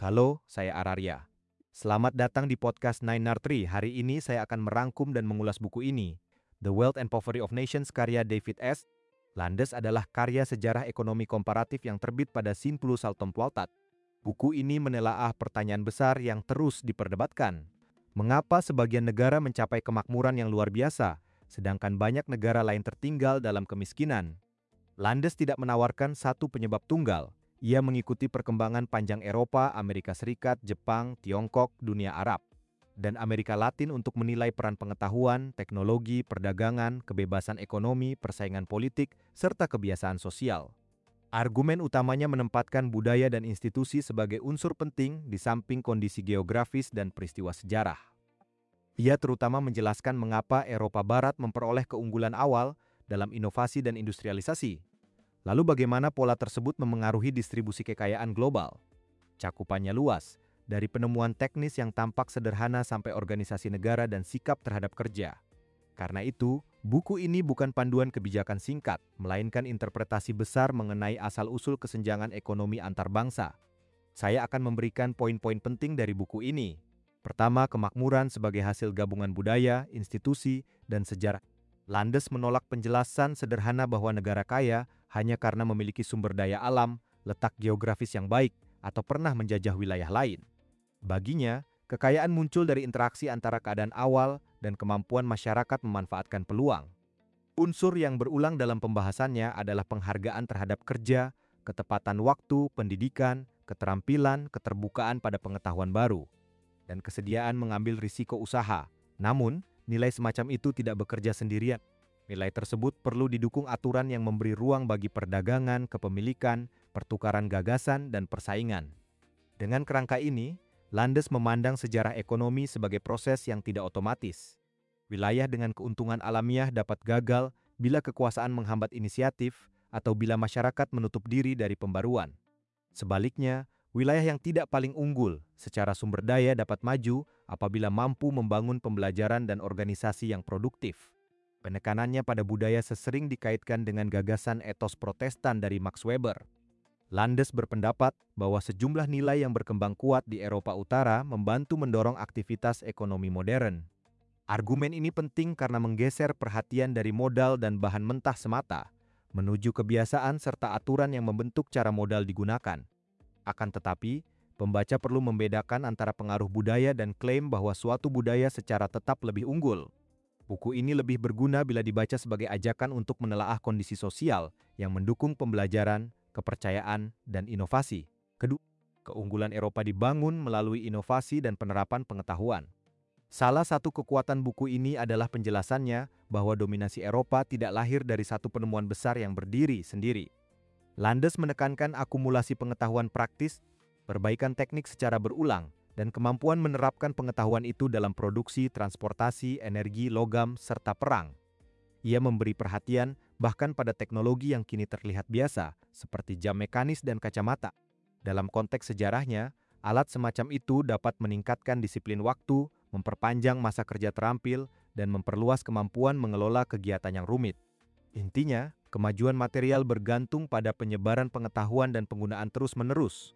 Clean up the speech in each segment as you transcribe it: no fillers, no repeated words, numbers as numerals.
Halo, saya Araria. Selamat datang di podcast 903. Hari ini saya akan merangkum dan mengulas buku ini. The Wealth and Poverty of Nations karya David S. Landes adalah karya sejarah ekonomi komparatif yang terbit pada 1984. Buku ini menelaah pertanyaan besar yang terus diperdebatkan. Mengapa sebagian negara mencapai kemakmuran yang luar biasa, sedangkan banyak negara lain tertinggal dalam kemiskinan? Landes tidak menawarkan satu penyebab tunggal. Ia mengikuti perkembangan panjang Eropa, Amerika Serikat, Jepang, Tiongkok, dunia Arab, dan Amerika Latin untuk menilai peran pengetahuan, teknologi, perdagangan, kebebasan ekonomi, persaingan politik, serta kebiasaan sosial. Argumen utamanya menempatkan budaya dan institusi sebagai unsur penting di samping kondisi geografis dan peristiwa sejarah. Ia terutama menjelaskan mengapa Eropa Barat memperoleh keunggulan awal dalam inovasi dan industrialisasi. Lalu bagaimana pola tersebut memengaruhi distribusi kekayaan global? Cakupannya luas, dari penemuan teknis yang tampak sederhana sampai organisasi negara dan sikap terhadap kerja. Karena itu, buku ini bukan panduan kebijakan singkat, melainkan interpretasi besar mengenai asal-usul kesenjangan ekonomi antar bangsa. Saya akan memberikan poin-poin penting dari buku ini. Pertama, kemakmuran sebagai hasil gabungan budaya, institusi, dan sejarah. Landes menolak penjelasan sederhana bahwa negara kaya hanya karena memiliki sumber daya alam, letak geografis yang baik, atau pernah menjajah wilayah lain. Baginya, kekayaan muncul dari interaksi antara keadaan awal dan kemampuan masyarakat memanfaatkan peluang. Unsur yang berulang dalam pembahasannya adalah penghargaan terhadap kerja, ketepatan waktu, pendidikan, keterampilan, keterbukaan pada pengetahuan baru, dan kesediaan mengambil risiko usaha. Namun, nilai semacam itu tidak bekerja sendirian. Nilai tersebut perlu didukung aturan yang memberi ruang bagi perdagangan, kepemilikan, pertukaran gagasan, dan persaingan. Dengan kerangka ini, Landes memandang sejarah ekonomi sebagai proses yang tidak otomatis. Wilayah dengan keuntungan alamiah dapat gagal bila kekuasaan menghambat inisiatif atau bila masyarakat menutup diri dari pembaruan. Sebaliknya, wilayah yang tidak paling unggul secara sumber daya dapat maju apabila mampu membangun pembelajaran dan organisasi yang produktif. Penekanannya pada budaya sesering dikaitkan dengan gagasan etos Protestan dari Max Weber. Landes berpendapat bahwa sejumlah nilai yang berkembang kuat di Eropa Utara membantu mendorong aktivitas ekonomi modern. Argumen ini penting karena menggeser perhatian dari modal dan bahan mentah semata, menuju kebiasaan serta aturan yang membentuk cara modal digunakan. Akan tetapi, pembaca perlu membedakan antara pengaruh budaya dan klaim bahwa suatu budaya secara tetap lebih unggul. Buku ini lebih berguna bila dibaca sebagai ajakan untuk menelaah kondisi sosial yang mendukung pembelajaran, kepercayaan, dan inovasi. Kedua, keunggulan Eropa dibangun melalui inovasi dan penerapan pengetahuan. Salah satu kekuatan buku ini adalah penjelasannya bahwa dominasi Eropa tidak lahir dari satu penemuan besar yang berdiri sendiri. Landes menekankan akumulasi pengetahuan praktis, perbaikan teknik secara berulang, dan kemampuan menerapkan pengetahuan itu dalam produksi, transportasi, energi, logam, serta perang. Ia memberi perhatian bahkan pada teknologi yang kini terlihat biasa, seperti jam mekanis dan kacamata. Dalam konteks sejarahnya, alat semacam itu dapat meningkatkan disiplin waktu, memperpanjang masa kerja terampil, dan memperluas kemampuan mengelola kegiatan yang rumit. Intinya, kemajuan material bergantung pada penyebaran pengetahuan dan penggunaan terus-menerus,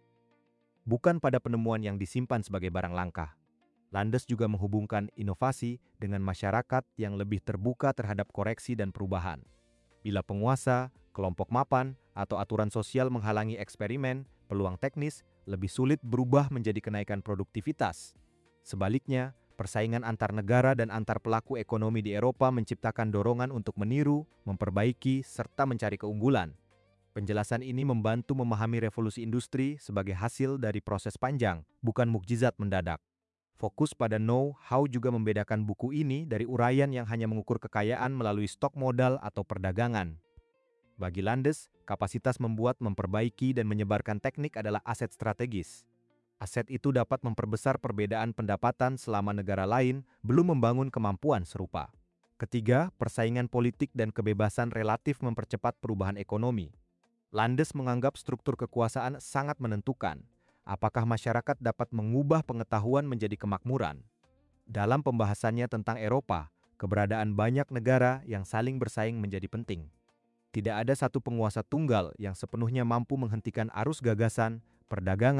bukan pada penemuan yang disimpan sebagai barang langka. Landes juga menghubungkan inovasi dengan masyarakat yang lebih terbuka terhadap koreksi dan perubahan. Bila penguasa, kelompok mapan, atau aturan sosial menghalangi eksperimen, peluang teknis lebih sulit berubah menjadi kenaikan produktivitas. Sebaliknya, persaingan antar negara dan antar pelaku ekonomi di Eropa menciptakan dorongan untuk meniru, memperbaiki, serta mencari keunggulan. Penjelasan ini membantu memahami revolusi industri sebagai hasil dari proses panjang, bukan mukjizat mendadak. Fokus pada know-how juga membedakan buku ini dari uraian yang hanya mengukur kekayaan melalui stok modal atau perdagangan. Bagi Landes, kapasitas membuat, memperbaiki, dan menyebarkan teknik adalah aset strategis. Aset itu dapat memperbesar perbedaan pendapatan selama negara lain belum membangun kemampuan serupa. Ketiga, persaingan politik dan kebebasan relatif mempercepat perubahan ekonomi. Landes menganggap struktur kekuasaan sangat menentukan. Apakah masyarakat dapat mengubah pengetahuan menjadi kemakmuran? Dalam pembahasannya tentang Eropa, keberadaan banyak negara yang saling bersaing menjadi penting. Tidak ada satu penguasa tunggal yang sepenuhnya mampu menghentikan arus gagasan, perdagangan,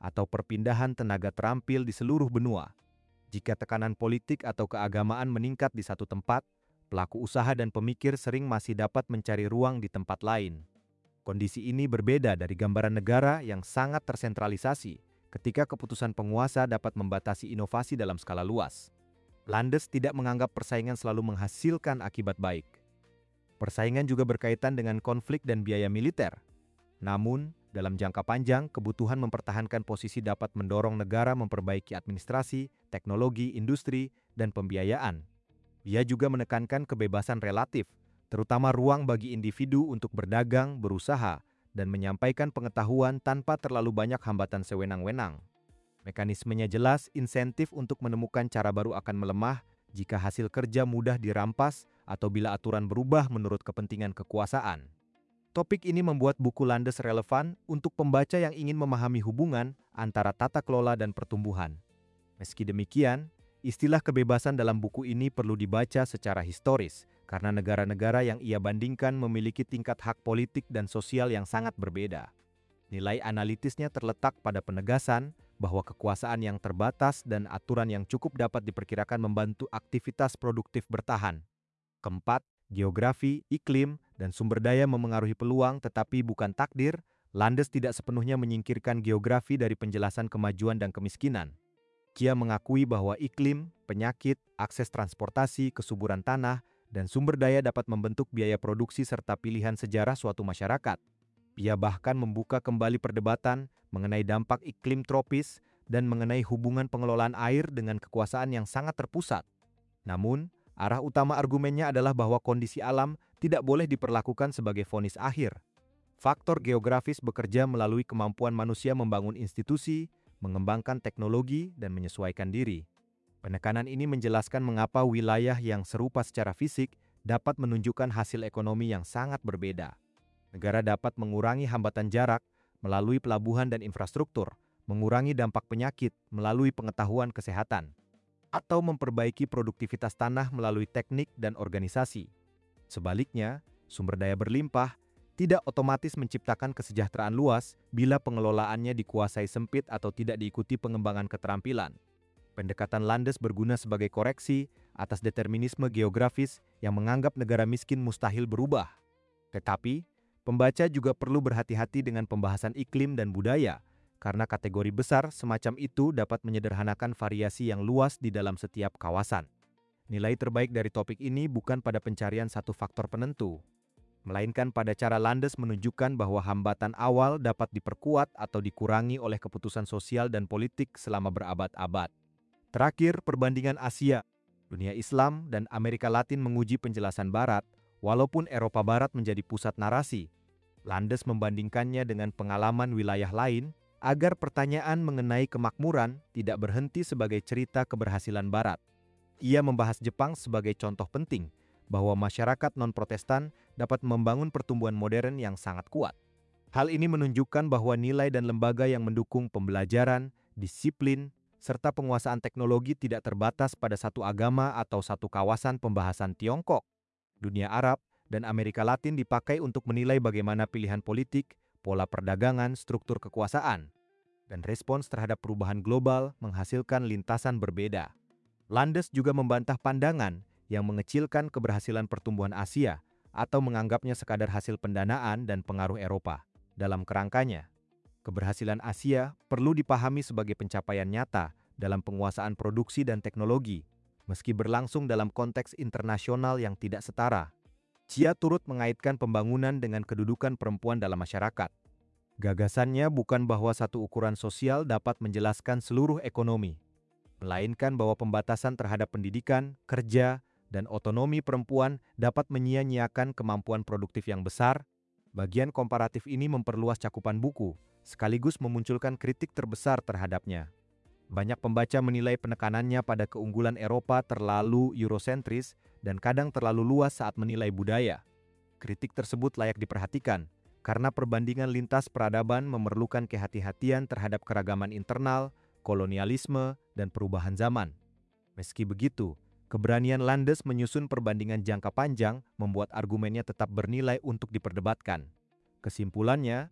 atau perpindahan tenaga terampil di seluruh benua. Jika tekanan politik atau keagamaan meningkat di satu tempat, pelaku usaha dan pemikir sering masih dapat mencari ruang di tempat lain. Kondisi ini berbeda dari gambaran negara yang sangat tersentralisasi ketika keputusan penguasa dapat membatasi inovasi dalam skala luas. Landes tidak menganggap persaingan selalu menghasilkan akibat baik. Persaingan juga berkaitan dengan konflik dan biaya militer. Namun, dalam jangka panjang, kebutuhan mempertahankan posisi dapat mendorong negara memperbaiki administrasi, teknologi, industri, dan pembiayaan. Ia juga menekankan kebebasan relatif, terutama ruang bagi individu untuk berdagang, berusaha, dan menyampaikan pengetahuan tanpa terlalu banyak hambatan sewenang-wenang. Mekanismenya jelas, insentif untuk menemukan cara baru akan melemah jika hasil kerja mudah dirampas atau bila aturan berubah menurut kepentingan kekuasaan. Topik ini membuat buku Landes relevan untuk pembaca yang ingin memahami hubungan antara tata kelola dan pertumbuhan. Meski demikian, istilah kebebasan dalam buku ini perlu dibaca secara historis karena negara-negara yang ia bandingkan memiliki tingkat hak politik dan sosial yang sangat berbeda. Nilai analitisnya terletak pada penegasan bahwa kekuasaan yang terbatas dan aturan yang cukup dapat diperkirakan membantu aktivitas produktif bertahan. Keempat, geografi, iklim, dan sumber daya memengaruhi peluang tetapi bukan takdir. Landes tidak sepenuhnya menyingkirkan geografi dari penjelasan kemajuan dan kemiskinan. Dia mengakui bahwa iklim, penyakit, akses transportasi, kesuburan tanah, dan sumber daya dapat membentuk biaya produksi serta pilihan sejarah suatu masyarakat. Ia bahkan membuka kembali perdebatan mengenai dampak iklim tropis dan mengenai hubungan pengelolaan air dengan kekuasaan yang sangat terpusat. Namun, arah utama argumennya adalah bahwa kondisi alam tidak boleh diperlakukan sebagai vonis akhir. Faktor geografis bekerja melalui kemampuan manusia membangun institusi, mengembangkan teknologi, dan menyesuaikan diri. Penekanan ini menjelaskan mengapa wilayah yang serupa secara fisik dapat menunjukkan hasil ekonomi yang sangat berbeda. Negara dapat mengurangi hambatan jarak melalui pelabuhan dan infrastruktur, mengurangi dampak penyakit melalui pengetahuan kesehatan, atau memperbaiki produktivitas tanah melalui teknik dan organisasi. Sebaliknya, sumber daya berlimpah tidak otomatis menciptakan kesejahteraan luas bila pengelolaannya dikuasai sempit atau tidak diikuti pengembangan keterampilan. Pendekatan Landes berguna sebagai koreksi atas determinisme geografis yang menganggap negara miskin mustahil berubah. Tetapi, pembaca juga perlu berhati-hati dengan pembahasan iklim dan budaya, karena kategori besar semacam itu dapat menyederhanakan variasi yang luas di dalam setiap kawasan. Nilai terbaik dari topik ini bukan pada pencarian satu faktor penentu, melainkan pada cara Landes menunjukkan bahwa hambatan awal dapat diperkuat atau dikurangi oleh keputusan sosial dan politik selama berabad-abad. Terakhir, perbandingan Asia, dunia Islam, dan Amerika Latin menguji penjelasan Barat, walaupun Eropa Barat menjadi pusat narasi. Landes membandingkannya dengan pengalaman wilayah lain agar pertanyaan mengenai kemakmuran tidak berhenti sebagai cerita keberhasilan Barat. Ia membahas Jepang sebagai contoh penting bahwa masyarakat non-Protestan dapat membangun pertumbuhan modern yang sangat kuat. Hal ini menunjukkan bahwa nilai dan lembaga yang mendukung pembelajaran, disiplin, serta penguasaan teknologi tidak terbatas pada satu agama atau satu kawasan. Pembahasan Tiongkok, dunia Arab, dan Amerika Latin dipakai untuk menilai bagaimana pilihan politik, pola perdagangan, struktur kekuasaan, dan respons terhadap perubahan global menghasilkan lintasan berbeda. Landes juga membantah pandangan yang mengecilkan keberhasilan pertumbuhan Asia atau menganggapnya sekadar hasil pendanaan dan pengaruh Eropa. Dalam kerangkanya, keberhasilan Asia perlu dipahami sebagai pencapaian nyata dalam penguasaan produksi dan teknologi, meski berlangsung dalam konteks internasional yang tidak setara. Chia turut mengaitkan pembangunan dengan kedudukan perempuan dalam masyarakat. Gagasannya bukan bahwa satu ukuran sosial dapat menjelaskan seluruh ekonomi, melainkan bahwa pembatasan terhadap pendidikan, kerja, dan otonomi perempuan dapat menyia-nyiakan kemampuan produktif yang besar. Bagian komparatif ini memperluas cakupan buku, sekaligus memunculkan kritik terbesar terhadapnya. Banyak pembaca menilai penekanannya pada keunggulan Eropa terlalu eurosentris dan kadang terlalu luas saat menilai budaya. Kritik tersebut layak diperhatikan, karena perbandingan lintas peradaban memerlukan kehati-hatian terhadap keragaman internal, kolonialisme, dan perubahan zaman. Meski begitu, keberanian Landes menyusun perbandingan jangka panjang membuat argumennya tetap bernilai untuk diperdebatkan. Kesimpulannya,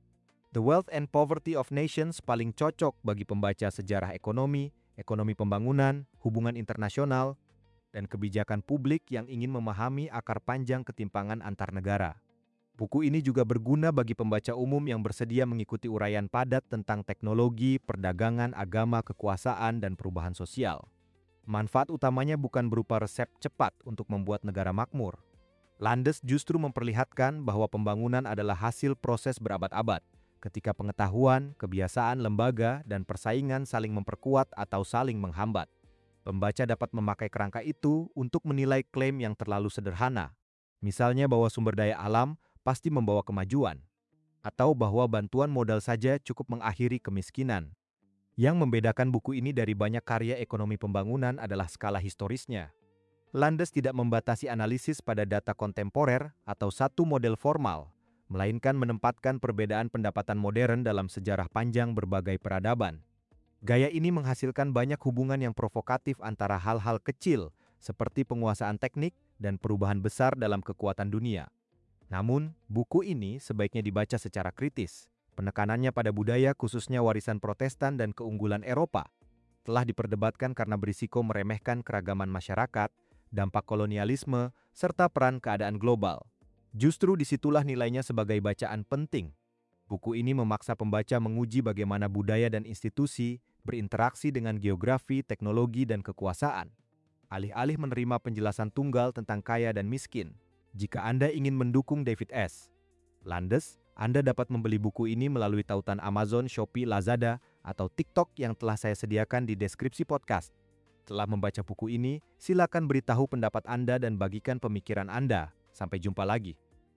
The Wealth and Poverty of Nations paling cocok bagi pembaca sejarah ekonomi, ekonomi pembangunan, hubungan internasional, dan kebijakan publik yang ingin memahami akar panjang ketimpangan antar negara. Buku ini juga berguna bagi pembaca umum yang bersedia mengikuti uraian padat tentang teknologi, perdagangan, agama, kekuasaan, dan perubahan sosial. Manfaat utamanya bukan berupa resep cepat untuk membuat negara makmur. Landes justru memperlihatkan bahwa pembangunan adalah hasil proses berabad-abad, ketika pengetahuan, kebiasaan, lembaga, dan persaingan saling memperkuat atau saling menghambat. Pembaca dapat memakai kerangka itu untuk menilai klaim yang terlalu sederhana, misalnya bahwa sumber daya alam pasti membawa kemajuan, atau bahwa bantuan modal saja cukup mengakhiri kemiskinan. Yang membedakan buku ini dari banyak karya ekonomi pembangunan adalah skala historisnya. Landes tidak membatasi analisis pada data kontemporer atau satu model formal, melainkan menempatkan perbedaan pendapatan modern dalam sejarah panjang berbagai peradaban. Gaya ini menghasilkan banyak hubungan yang provokatif antara hal-hal kecil, seperti penguasaan teknik dan perubahan besar dalam kekuatan dunia. Namun, buku ini sebaiknya dibaca secara kritis. Penekanannya pada budaya, khususnya warisan Protestan dan keunggulan Eropa, telah diperdebatkan karena berisiko meremehkan keragaman masyarakat, dampak kolonialisme, serta peran keadaan global. Justru disitulah nilainya sebagai bacaan penting. Buku ini memaksa pembaca menguji bagaimana budaya dan institusi berinteraksi dengan geografi, teknologi, dan kekuasaan. Alih-alih menerima penjelasan tunggal tentang kaya dan miskin, jika Anda ingin mendukung David S. Landes, Anda dapat membeli buku ini melalui tautan Amazon, Shopee, Lazada, atau TikTok yang telah saya sediakan di deskripsi podcast. Setelah membaca buku ini, silakan beritahu pendapat Anda dan bagikan pemikiran Anda. Sampai jumpa lagi.